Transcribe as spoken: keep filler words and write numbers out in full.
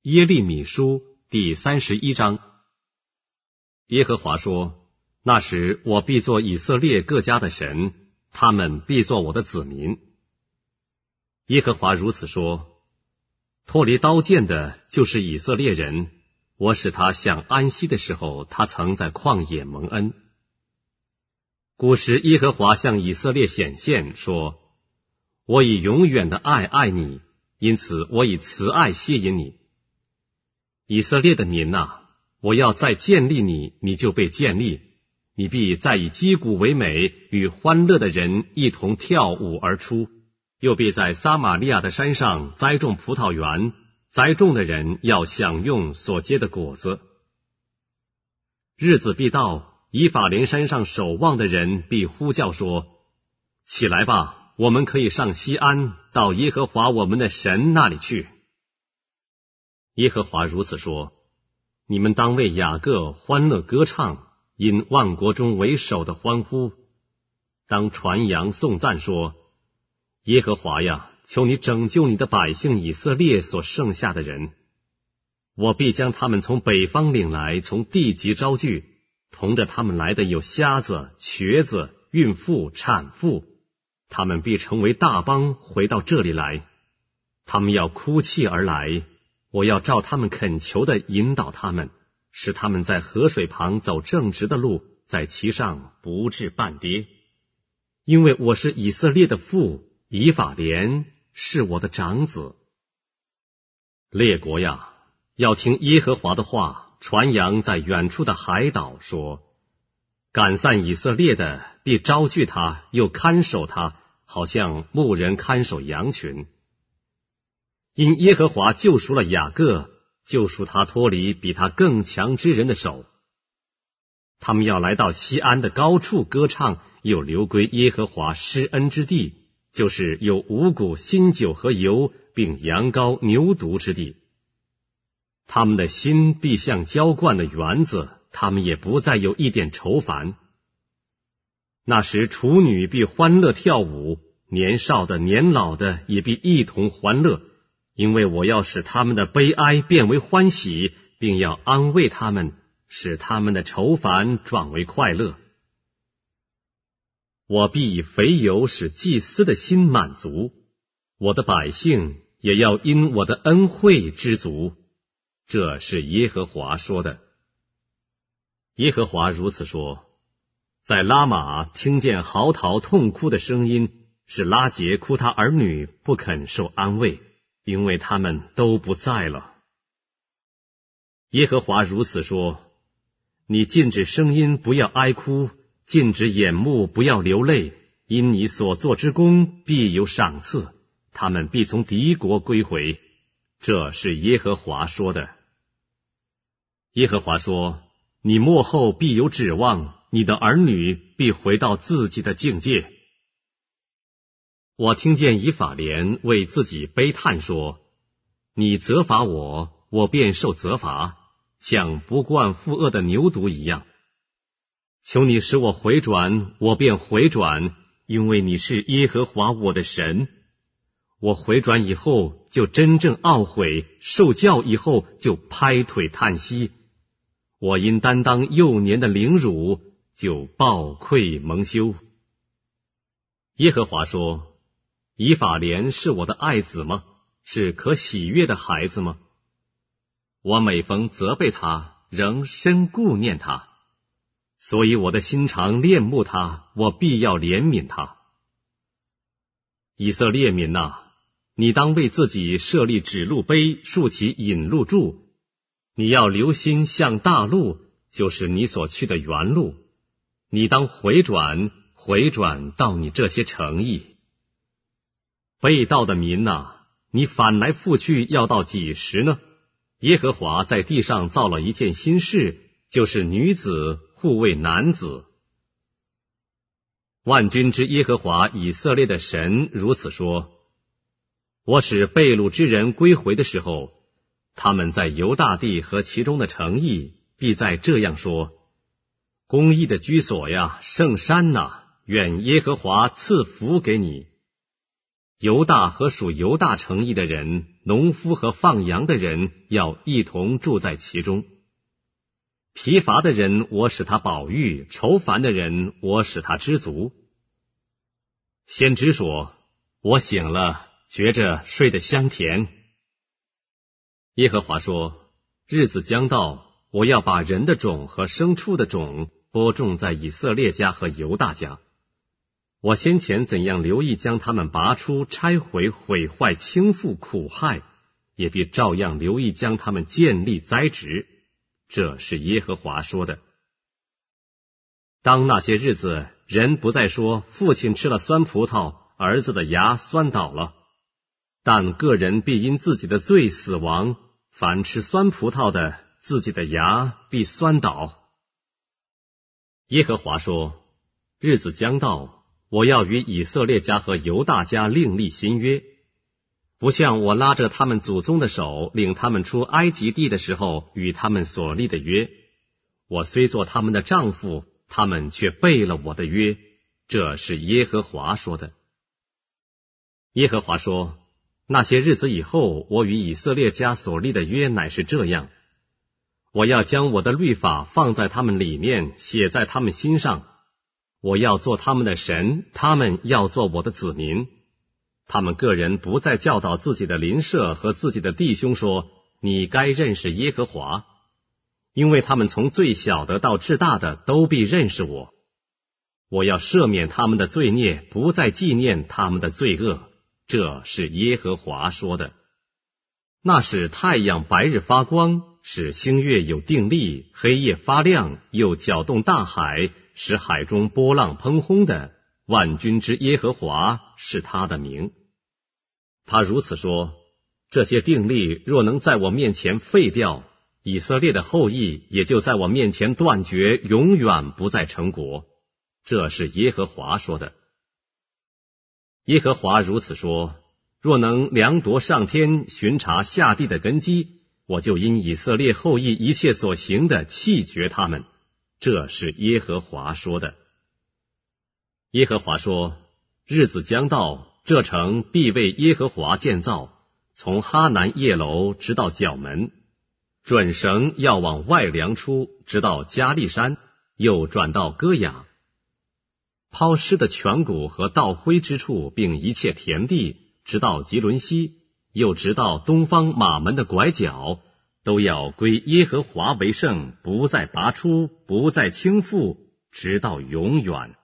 耶利米书第三十一章。耶和华说：那时我必做以色列各家的神，他们必做我的子民。耶和华如此说：脱离刀剑的就是以色列人，我使他享安息的时候，他曾在旷野蒙恩。古时耶和华向以色列显现说：我以永远的爱爱你，因此我以慈爱吸引你。以色列的民啊，我要再建立你，你就被建立，你必再以击鼓为美，与欢乐的人一同跳舞而出，又必在撒玛利亚的山上栽种葡萄园，栽种的人要享用所结的果子。日子必到，以法莲山上守望的人必呼叫说：起来吧，我们可以上西安，到耶和华我们的神那里去。耶和华如此说：你们当为雅各欢乐歌唱，因万国中为首的欢呼，当传扬颂赞说：耶和华呀，求你拯救你的百姓以色列所剩下的人。我必将他们从北方领来，从地极招聚，同着他们来的有瞎子、瘸子、孕妇、产妇，他们必成为大邦，回到这里来。他们要哭泣而来，我要照他们恳求的引导他们，使他们在河水旁走正直的路，在其上不致半跌。因为我是以色列的父，以法莲是我的长子。列国呀，要听耶和华的话，传扬在远处的海岛说：赶散以色列的必招聚他，又看守他，好像牧人看守羊群。因耶和华救赎了雅各，救赎他脱离比他更强之人的手。他们要来到西安的高处歌唱，又流归耶和华施恩之地，就是有五谷、新酒和油，并羊羔、牛犊之地。他们的心必像浇灌的园子，他们也不再有一点愁烦。那时处女必欢乐跳舞，年少的年老的也必一同欢乐，因为我要使他们的悲哀变为欢喜，并要安慰他们，使他们的愁烦转为快乐。我必以肥油使祭司的心满足，我的百姓也要因我的恩惠知足。这是耶和华说的。耶和华如此说：在拉玛听见嚎啕痛哭的声音，是拉结哭他儿女不肯受安慰，因为他们都不在了。耶和华如此说：你禁止声音，不要哀哭，禁止眼目，不要流泪，因你所做之功必有赏赐，他们必从敌国归回。这是耶和华说的。耶和华说：你末后必有指望，你的儿女必回到自己的境界。我听见以法莲为自己悲叹说：你责罚我，我便受责罚，像不惯负恶的牛犊一样。求你使我回转，我便回转，因为你是耶和华我的神。我回转以后就真正懊悔，受教以后就拍腿叹息。我因担当幼年的凌辱，就抱愧蒙羞。耶和华说：以法莲是我的爱子吗？是可喜悦的孩子吗？我每逢责备他，仍深顾念他，所以我的心肠恋慕他，我必要怜悯他。以色列民哪，你当为自己设立指路碑，竖起引路柱。你要留心向大路，就是你所去的原路。你当回转，回转到你这些城邑。背道的民哪，你反来覆去要到几时呢？耶和华在地上造了一件新事，就是女子护卫男子。万军之耶和华以色列的神如此说：我使被掳之人归回的时候，他们在犹大地和其中的城邑必再这样说：公义的居所呀，圣山哪，愿耶和华赐福给你。 犹大和属犹大城邑的人，农夫和放羊的人要一同住在其中。疲乏的人我使他饱飫，愁烦的人我使他知足。先知说，我醒了，觉着睡得香甜。耶和华说，日子将到，我要把人的种和牲畜的种播种在以色列家和犹大家。我先前怎样留意将他们拔出、拆毁、毁坏、倾覆、苦害，也必照样留意将他们建立、栽植。这是耶和华说的。当那些日子，人不再说父亲吃了酸葡萄，儿子的牙酸倒了，但个人必因自己的罪死亡，凡吃酸葡萄的，自己的牙必酸倒。耶和华说，日子将到，我要与以色列家和犹大家另立新约，不像我拉着他们祖宗的手，领他们出埃及地的时候与他们所立的约。我虽做他们的丈夫，他们却背了我的约。这是耶和华说的。耶和华说，那些日子以后，我与以色列家所立的约乃是这样：我要将我的律法放在他们里面，写在他们心上。我要做他们的神，他们要做我的子民。他们个人不再教导自己的邻舍和自己的弟兄说，你该认识耶和华，因为他们从最小的到至大的都必认识我。我要赦免他们的罪孽，不再纪念他们的罪恶。这是耶和华说的。那使太阳白日发光，使星月有定力，黑夜发亮，又搅动大海，使海中波浪喷轰的，万军之耶和华是他的名。他如此说，这些定例若能在我面前废掉，以色列的后裔也就在我面前断绝，永远不再成国。这是耶和华说的。耶和华如此说，若能量夺上天，巡查下地的根基，我就因以色列后裔一切所行的弃绝他们。这是耶和华说的。耶和华说，日子将到，这城必为耶和华建造，从哈南叶楼直到角门，准绳要往外量出，直到加利山，又转到歌雅。抛尸的泉谷和倒灰之处，并一切田地，直到吉伦西，又直到东方马门的拐角，都要归耶和华为圣，不再拔出，不再倾覆，直到永远。